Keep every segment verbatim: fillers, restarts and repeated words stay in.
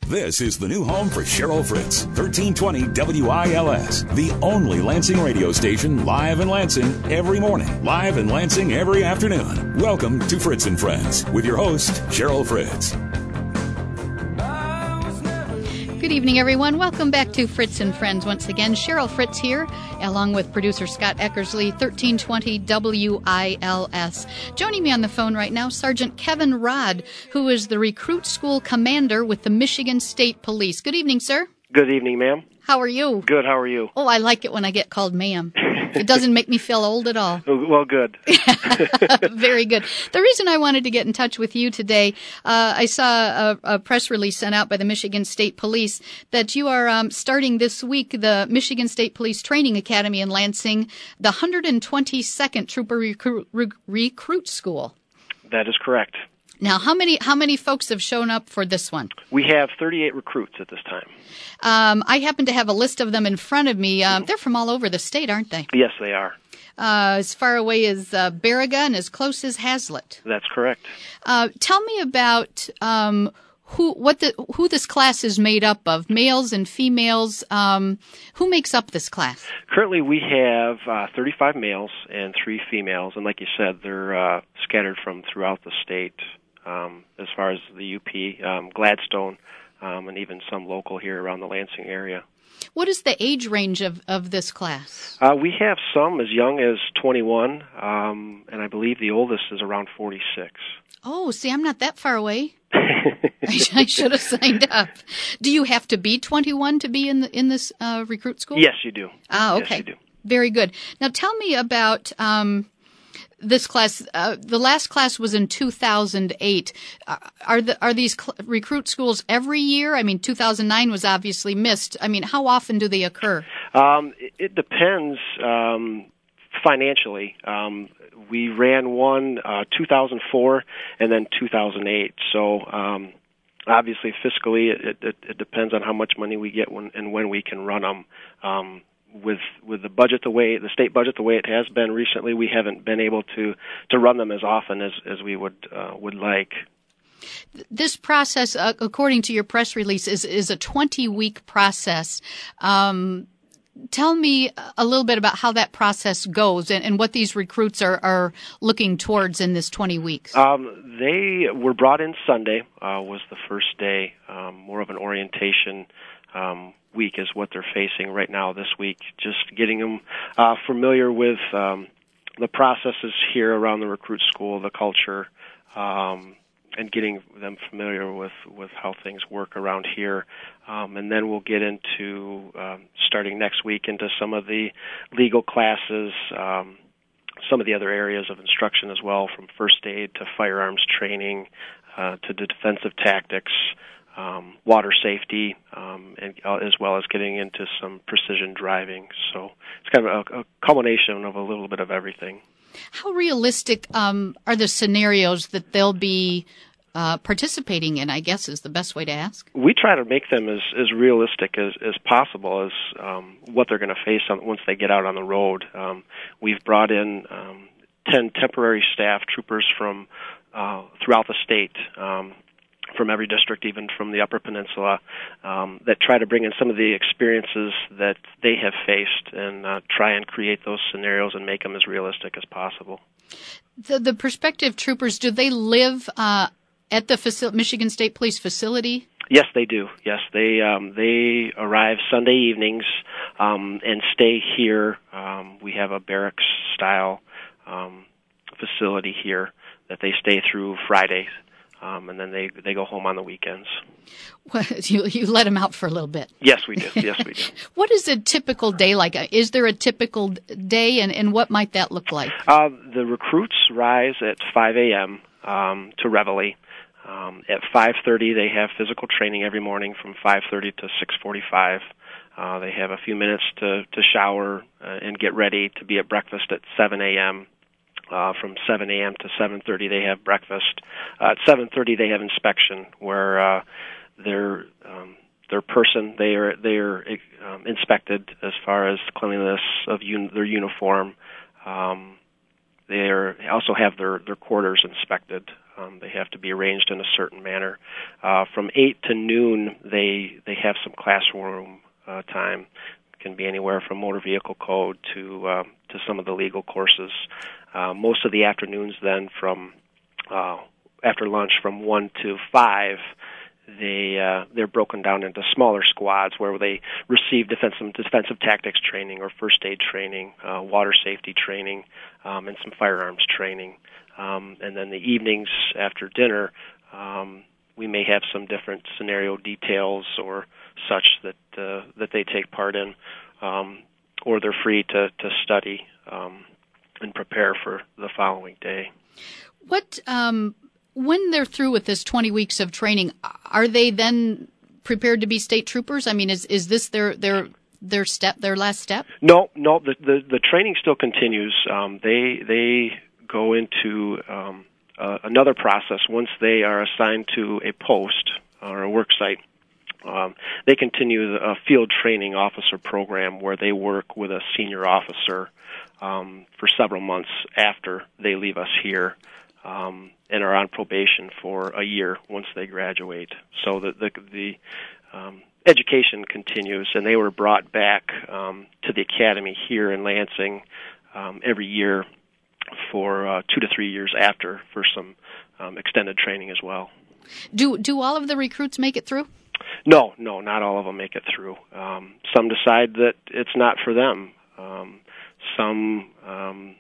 This is the new home for Cheryl Fritz, thirteen twenty W I L S, the only Lansing radio station live in Lansing every morning, live in Lansing every afternoon. Welcome to Fritz and Friends with your host, Cheryl Fritz. Good evening, everyone. Welcome back to Fritz and Friends. Once again, Cheryl Fritz here, along with producer Scott Eckersley, thirteen twenty W I L S. Joining me on the phone right now, Sergeant Kevin Rodd, who is the recruit school commander with the Michigan State Police. Good evening, sir. Good evening, ma'am. How are you? Good, how are you? Oh, I like it when I get called ma'am. It doesn't make me feel old at all. Well, good. Very good. The reason I wanted to get in touch with you today, uh, I saw a, a press release sent out by the Michigan State Police that you are um, starting this week the Michigan State Police Training Academy in Lansing, the one hundred twenty-second Trooper Recruit, Re- Recruit School. That is correct. Now, how many how many folks have shown up for this one? We have thirty-eight recruits at this time. Um, I happen to have a list of them in front of me. Um, they're from all over the state, aren't they? Yes, they are. Uh, as far away as uh, Baraga and as close as Hazlitt. That's correct. Uh, tell me about um, who what the who this class is made up of, males and females. Um, who makes up this class? Currently, we have uh, thirty-five males and three females, and like you said, they're uh, scattered from throughout the state. Um, as far as the U P, um, Gladstone, um, and even some local here around the Lansing area. What is the age range of, of this class? Uh, we have some as young as twenty-one, um, and I believe the oldest is around forty-six. Oh, see, I'm not that far away. I, I should have signed up. Do you have to be twenty-one to be in the, in this uh, recruit school? Yes, you do. Ah, okay. Yes, you do. Very good. Now, tell me about um, this class. Uh, the last class was in two thousand eight. Uh, are the are these cl- recruit schools every year? I mean, two thousand nine was obviously missed. I mean, how often do they occur? Um, it, it depends um, financially. Um, we ran one uh, two thousand four and then two thousand eight. So um, obviously, fiscally, it, it, it depends on how much money we get when, and when we can run them. Um, With with the budget the way the state budget the way it has been recently, we haven't been able to, to run them as often as, as we would uh, would like. This process, uh, according to your press release, is is a twenty week process. Um, tell me a little bit about how that process goes and, and what these recruits are, are looking towards in this twenty weeks. Um, they were brought in Sunday. Uh, was the first day, um, more of an orientation. Um, week is what they're facing right now this week, just getting them uh, familiar with um, the processes here around the recruit school, the culture, um, and getting them familiar with, with how things work around here. Um, and then we'll get into, um, starting next week, into some of the legal classes, um, some of the other areas of instruction as well, from first aid to firearms training uh, to defensive tactics, Um, water safety, um, and uh, as well as getting into some precision driving. So it's kind of a, a culmination of a little bit of everything. How realistic um, are the scenarios that they'll be uh, participating in, I guess, is the best way to ask? We try to make them as, as realistic as, as possible as um, what they're going to face on, once they get out on the road. Um, we've brought in um, ten temporary staff troopers from uh, throughout the state, um, from every district, even from the Upper Peninsula, um, that try to bring in some of the experiences that they have faced and uh, try and create those scenarios and make them as realistic as possible. The, the prospective troopers, do they live uh, at the faci- Michigan State Police facility? Yes, they do. Yes, they um, they arrive Sunday evenings um, and stay here. Um, we have a barracks-style um, facility here that they stay through Fridays. Um, and then they they go home on the weekends. Well, you you let them out for a little bit. Yes, we do. Yes, we do. What is a typical day like? Is there a typical day, and, and what might that look like? Uh, the recruits rise at five a.m. Um, to Reveille. Um, at five thirty, they have physical training every morning from five thirty to six forty-five. Uh, they have a few minutes to, to shower uh, and get ready to be at breakfast at seven a.m. Uh, from seven a.m. to seven thirty, they have breakfast. Uh, at seven thirty, they have inspection, where uh, their um, their person they are they are um, inspected as far as cleanliness of un- their uniform. Um, they are, also have their, their quarters inspected Um, they have to be arranged in a certain manner. Uh, from eight to noon, they they have some classroom uh, time. It can be anywhere from motor vehicle code to uh, to some of the legal courses. Uh, most of the afternoons, then, from uh, after lunch from one to five, they uh, they're broken down into smaller squads where they receive defensive defensive tactics training or first aid training, uh, water safety training, um, and some firearms training. Um, and then the evenings after dinner, um, we may have some different scenario details or such that uh, that they take part in, um, or they're free to to study um, and prepare for the following day. What um, when they're through with this twenty weeks of training, are they then prepared to be state troopers? I mean, is is this their their their step, their last step? No, no. The the, the training still continues. Um, they they go into um, uh, another process once they are assigned to a post or a work site. Um, they continue a field training officer program where they work with a senior officer um, for several months after they leave us here, um, and are on probation for a year once they graduate. So the the, the um, education continues, and they were brought back um, to the academy here in Lansing um, every year for uh, two to three years after for some um, extended training as well. Do do all of the recruits make it through? No, no, not all of them make it through. Um, some decide that it's not for them. Um, some um,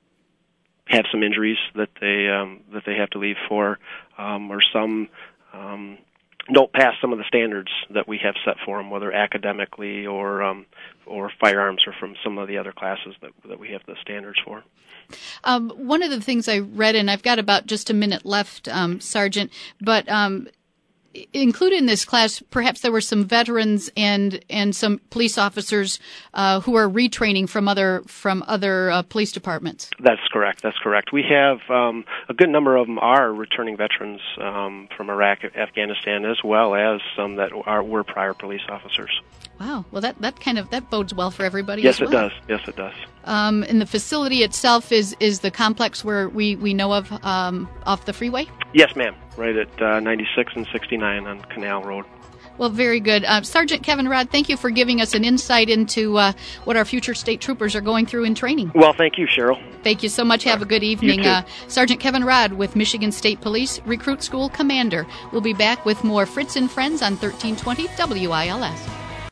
have some injuries that they um, that they have to leave for, um, or some um, don't pass some of the standards that we have set for them, whether academically or um, or firearms or from some of the other classes that that we have the standards for. Um, one of the things I read, and I've got about just a minute left, um, Sergeant, but um, included in this class, perhaps there were some veterans and and some police officers uh, who are retraining from other from other uh, police departments. That's correct. That's correct. We have um, a good number of them are returning veterans um, from Iraq, Afghanistan, as well as some that are were prior police officers. Wow. Well, that, that kind of that bodes well for everybody. Yes, as well. it does. Yes, it does. Um, and the facility itself is is the complex where we, we know of um, off the freeway? Yes, ma'am. Right at uh, ninety-six and sixty-nine on Canal Road. Well, very good. Uh, Sergeant Kevin Rodd, thank you for giving us an insight into uh, what our future state troopers are going through in training. Well, thank you, Cheryl. Thank you so much. Have a good evening. You too. Uh, Sergeant Kevin Rodd with Michigan State Police, Recruit School Commander. We'll be back with more Fritz and Friends on thirteen twenty W I L S.